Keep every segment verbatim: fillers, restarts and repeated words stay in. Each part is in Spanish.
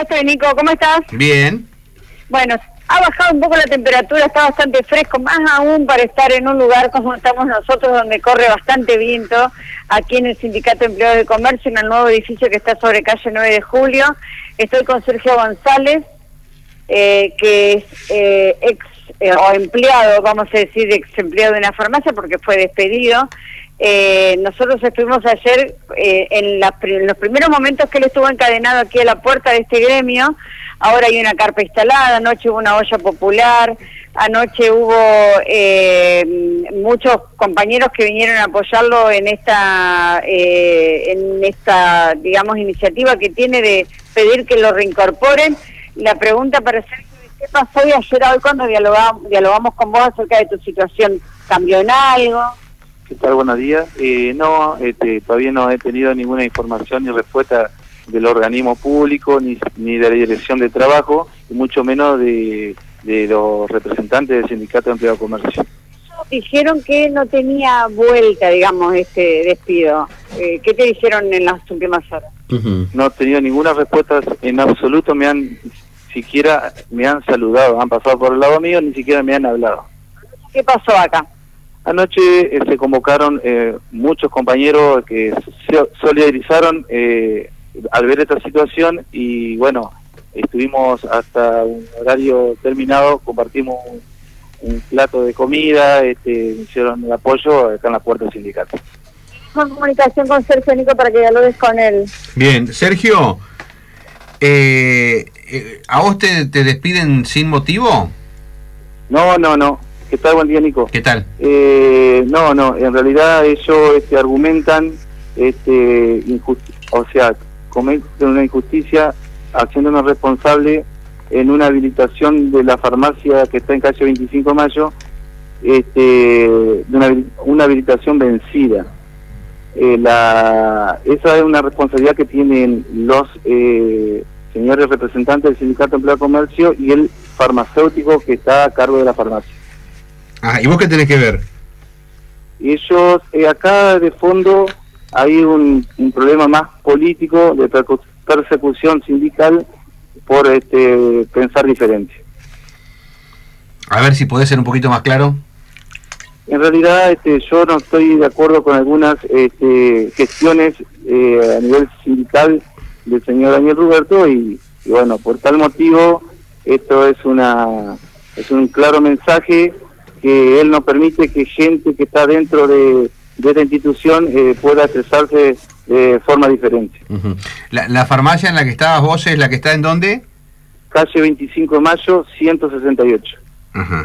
Estoy, Nico, ¿cómo estás? Bien. Bueno, ha bajado un poco la temperatura, está bastante fresco, más aún para estar en un lugar como estamos nosotros, donde corre bastante viento, aquí en el Sindicato de Empleados de Comercio, en el nuevo edificio que está sobre calle nueve de julio. Estoy con Sergio González, eh, que es eh, ex eh, o empleado, vamos a decir, ex empleado de una farmacia porque fue despedido. Eh, nosotros estuvimos ayer eh, en, la, en los primeros momentos que él estuvo encadenado aquí a la puerta de este gremio. Ahora hay una carpa instalada, anoche hubo una olla popular, anoche hubo eh, muchos compañeros que vinieron a apoyarlo en esta, eh, en esta, digamos, iniciativa que tiene de pedir que lo reincorporen. La pregunta para Sergio es: ¿qué pasó hoy, ayer, hoy cuando dialogamos, dialogamos con vos acerca de tu situación? ¿Cambió en algo? ¿Qué tal? Buenos días. Eh, no, este, todavía no he tenido ninguna información ni respuesta del organismo público, ni, ni de la Dirección de Trabajo, y mucho menos de, de los representantes del Sindicato de Empleados de Comercio. Dijeron que no tenía vuelta, digamos, este despido. Eh, ¿Qué te dijeron en las últimas horas? Uh-huh. No he tenido ninguna respuesta en absoluto, me han siquiera me han saludado, han pasado por el lado mío, ni siquiera me han hablado. ¿Qué pasó acá? Anoche eh, se convocaron eh, muchos compañeros que se solidarizaron eh, al ver esta situación, y bueno, estuvimos hasta un horario terminado, compartimos un, un plato de comida, este, me hicieron el apoyo acá en la puerta del sindicato. Con comunicación con Sergio, Nico, para que dialogues con él. Bien, Sergio, eh, eh, ¿a vos te, te despiden sin motivo? No, no, no. ¿Qué tal? Buen día, Nico. ¿Qué tal? Eh, no, no, en realidad ellos este, argumentan, este, o sea, cometen una injusticia haciéndonos responsable en una habilitación de la farmacia que está en calle veinticinco de mayo, este, de una, una habilitación vencida. Eh, la, esa es una responsabilidad que tienen los eh, señores representantes del Sindicato de Empleados de Comercio y el farmacéutico que está a cargo de la farmacia. Ah, ¿y vos qué tenés que ver? Ellos, eh, acá de fondo hay un, un problema más político de persecución sindical por este pensar diferente. A ver si podés ser un poquito más claro. En realidad este, yo no estoy de acuerdo con algunas este, gestiones eh, a nivel sindical del señor Daniel Ruberto, y, y bueno, por tal motivo esto es una es un claro mensaje que él no permite que gente que está dentro de, de esta institución eh, pueda expresarse de forma diferente. Uh-huh. la, ¿La farmacia en la que estabas vos es la que está en dónde? Calle veinticinco de mayo, ciento sesenta y ocho. Ajá.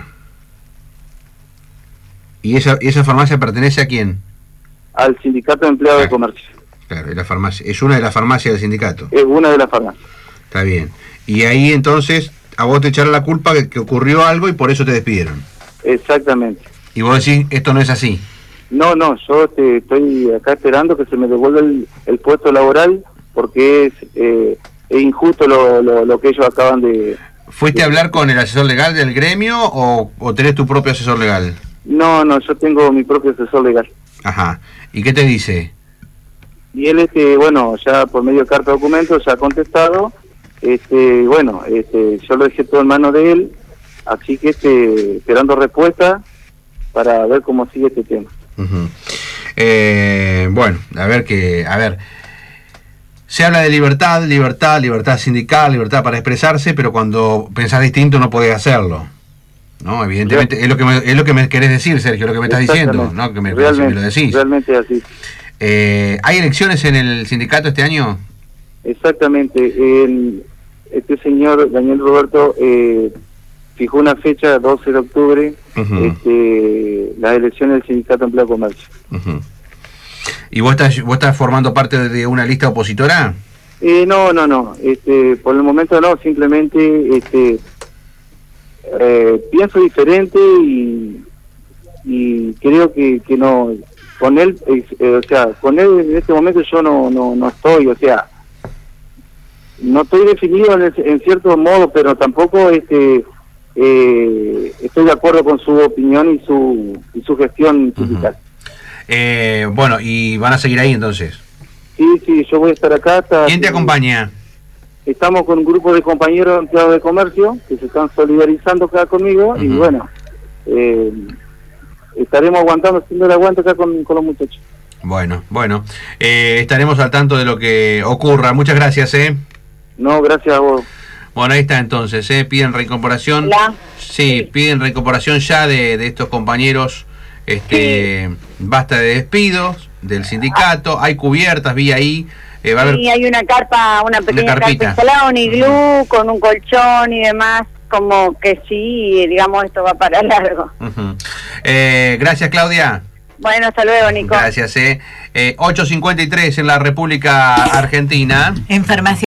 ¿Y esa, esa farmacia pertenece a quién? Al Sindicato de Empleados claro. de Comercio. Claro, es, la farmacia, es una de las farmacias del sindicato. Es una de las farmacias. Está bien. Y ahí entonces a vos te echaron la culpa que, que ocurrió algo y por eso te despidieron. Exactamente. Y vos decís, esto no es así. No, no, yo te, estoy acá esperando que se me devuelva el, el puesto laboral, porque es, eh, es injusto lo, lo, lo que ellos acaban de... ¿Fuiste de... a hablar con el asesor legal del gremio o, o tenés tu propio asesor legal? No, no, yo tengo mi propio asesor legal. Ajá. ¿Y qué te dice? Y él, este, bueno, ya por medio de carta de documentos ya ha contestado, este, bueno, este, yo lo dejé todo en manos de él, así que este, esperando respuesta para ver cómo sigue este tema. Uh-huh. eh, bueno, a ver que, a ver, se habla de libertad, libertad, libertad sindical, libertad para expresarse, pero cuando pensás distinto no podés hacerlo, ¿no? Evidentemente sí. es lo que me, es lo que me querés decir, Sergio, lo que me estás diciendo, ¿no? Que me, realmente, me lo decís. Realmente así. Eh, ¿Hay elecciones en el sindicato este año? Exactamente. El, este señor Daniel Roberto eh, fijó una fecha, doce de octubre, uh-huh. este, las elecciones del Sindicato de Empleados de Comercio. Uh-huh. ¿Y vos estás, vos estás formando parte de una lista opositora? Eh, no, no, no. Este, por el momento no, simplemente este, eh, pienso diferente y, y creo que, que no, con él, eh, o sea, con él en este momento yo no, no, no estoy, o sea, no estoy definido en, el, en cierto modo, pero tampoco este eh, estoy de acuerdo con su opinión y su y su gestión sindical. Uh-huh. eh, bueno, ¿y van a seguir ahí entonces? Sí, sí, yo voy a estar acá hasta... ¿Quién te acompaña? estamos con un grupo de compañeros empleados de comercio que se están solidarizando acá conmigo, uh-huh. y bueno, eh, estaremos aguantando, haciendo el aguante acá con, con los muchachos. Bueno, bueno, eh, estaremos al tanto de lo que ocurra. Muchas gracias, ¿eh? No, gracias a vos. Bueno, ahí está entonces, ¿eh? Piden reincorporación. Hola. Sí, sí, piden reincorporación ya de, de estos compañeros. Este, sí. Basta de despidos del sindicato, hay cubiertas, vi ahí. Eh, va a haber... Sí, hay una carpa, una pequeña una carpa instalada, un iglú, uh-huh. con un colchón y demás, como que sí, digamos, esto va para largo. Uh-huh. eh, gracias, Claudia. Bueno, hasta luego, Nico. Gracias, eh. eh ocho cincuenta y tres en la República Argentina. En farmacia.